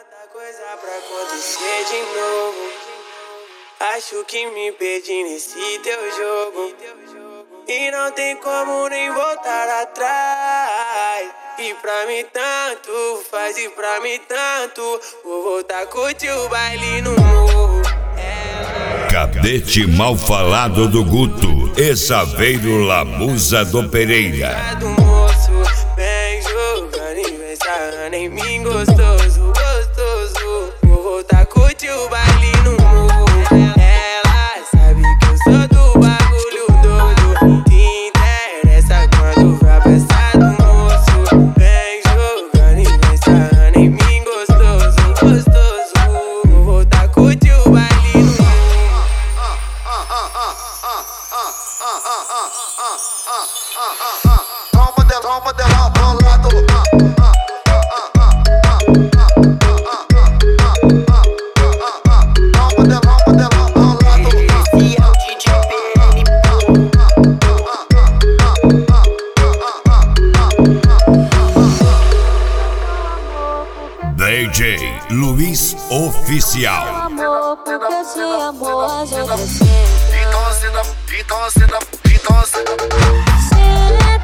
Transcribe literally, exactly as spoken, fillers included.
Muita coisa pra acontecer de novo. Acho que me perdi nesse teu jogo. E não tem como nem voltar atrás. E pra mim tanto faz, e pra mim tanto. Vou voltar a curtir o baile no morro. Cadete mal falado do Guto e Saveiro Lamusa do Pereira. Vem jogando e vem sarrando em mim gostoso, gostoso. Vou voltar a curtir o baile no morro. Ela sabe que eu sou do bagulho doido. Te interessa quando vai passar do moço. Vem jogando e vem sarrando em mim gostoso, gostoso. Vou voltar a curtir o baile no morro. Toma dela, toma dela, bolado. Toma dela, toma dela, bolado. Esse é o D J P N. D J Luiz Oficial. Amor, porque esse amor as outras Então, então, então, então. se